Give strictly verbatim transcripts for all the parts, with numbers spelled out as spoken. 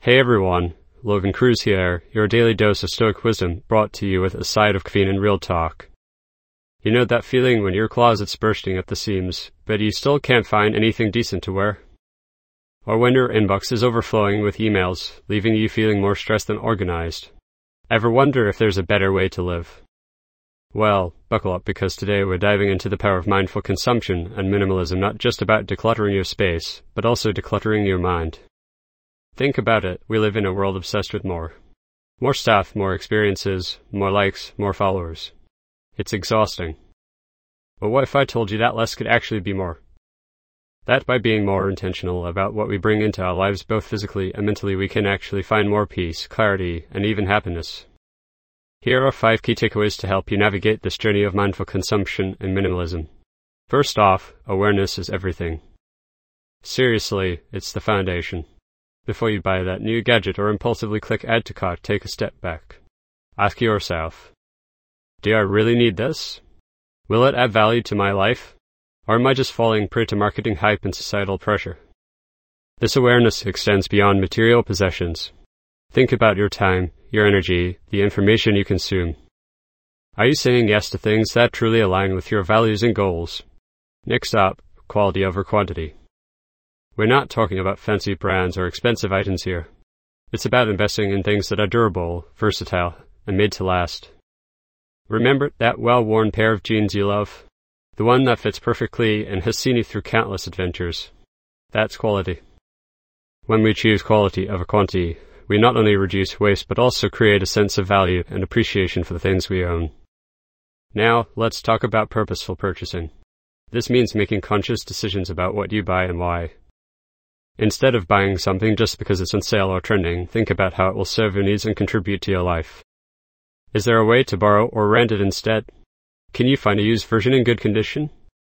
Hey everyone, Logan Cruz here, your daily dose of Stoic wisdom brought to you with a side of caffeine and real talk. You know that feeling when your closet's bursting at the seams, but you still can't find anything decent to wear? Or when your inbox is overflowing with emails, leaving you feeling more stressed than organized? Ever wonder if there's a better way to live? Well, buckle up because today we're diving into the power of mindful consumption and minimalism, not just about decluttering your space, but also decluttering your mind. Think about it, we live in a world obsessed with more. More stuff, more experiences, more likes, more followers. It's exhausting. But what if I told you that less could actually be more? That by being more intentional about what we bring into our lives both physically and mentally, we can actually find more peace, clarity, and even happiness. Here are five key takeaways to help you navigate this journey of mindful consumption and minimalism. First off, awareness is everything. Seriously, it's the foundation. Before you buy that new gadget or impulsively click add to cart, take a step back. Ask yourself, do I really need this? Will it add value to my life? Or am I just falling prey to marketing hype and societal pressure? This awareness extends beyond material possessions. Think about your time, your energy, the information you consume. Are you saying yes to things that truly align with your values and goals? Next up, quality over quantity. We're not talking about fancy brands or expensive items here. It's about investing in things that are durable, versatile, and made to last. Remember that well-worn pair of jeans you love? The one that fits perfectly and has seen you through countless adventures. That's quality. When we choose quality over quantity, we not only reduce waste but also create a sense of value and appreciation for the things we own. Now, let's talk about purposeful purchasing. This means making conscious decisions about what you buy and why. Instead of buying something just because it's on sale or trending, think about how it will serve your needs and contribute to your life. Is there a way to borrow or rent it instead? Can you find a used version in good condition?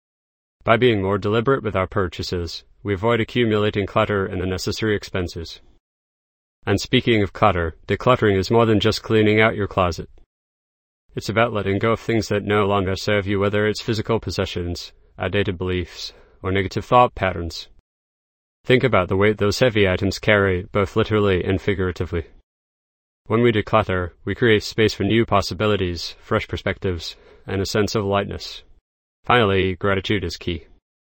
By being more deliberate with our purchases, we avoid accumulating clutter and unnecessary expenses. And speaking of clutter, decluttering is more than just cleaning out your closet. It's about letting go of things that no longer serve you, whether it's physical possessions, outdated beliefs, or negative thought patterns. Think about the weight those heavy items carry, both literally and figuratively. When we declutter, we create space for new possibilities, fresh perspectives, and a sense of lightness. Finally, gratitude is key.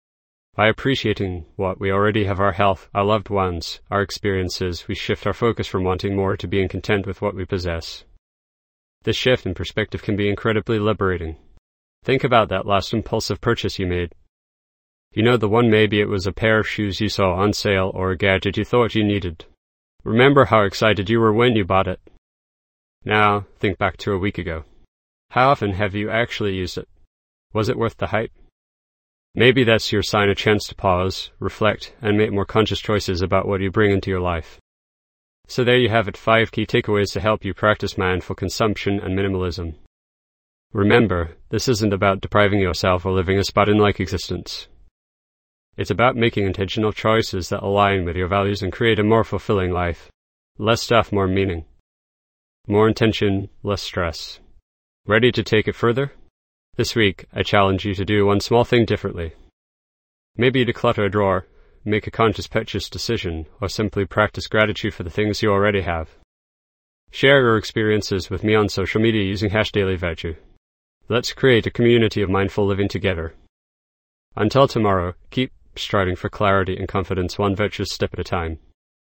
By appreciating what we already have, our health, our loved ones, our experiences, we shift our focus from wanting more to being content with what we possess. This shift in perspective can be incredibly liberating. Think about that last impulsive purchase you made. You know, the one maybe it was a pair of shoes you saw on sale or a gadget you thought you needed. Remember how excited you were when you bought it. Now, think back to a week ago. How often have you actually used it? Was it worth the hype? Maybe that's your sign, a chance to pause, reflect, and make more conscious choices about what you bring into your life. So there you have it, five key takeaways to help you practice mindful consumption and minimalism. Remember, this isn't about depriving yourself or living a Spartan-like existence. It's about making intentional choices that align with your values and create a more fulfilling life. Less stuff, more meaning. More intention, less stress. Ready to take it further? This week, I challenge you to do one small thing differently. Maybe declutter a drawer, make a conscious purchase decision, or simply practice gratitude for the things you already have. Share your experiences with me on social media using hashtag Daily Virtue. Let's create a community of mindful living together. Until tomorrow, keep striving for clarity and confidence, one virtuous step at a time.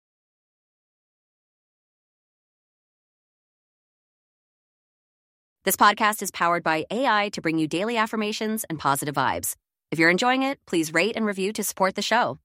This podcast is powered by A I to bring you daily affirmations and positive vibes. If you're enjoying it, please rate and review to support the show.